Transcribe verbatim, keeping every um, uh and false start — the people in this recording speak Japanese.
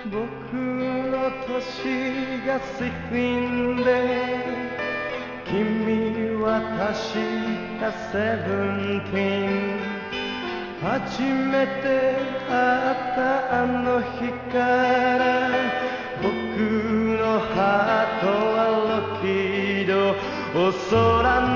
僕の年がシックスティーンで君は確かセブンティーン。初めて会ったあの日から僕のハートはロッキード。お空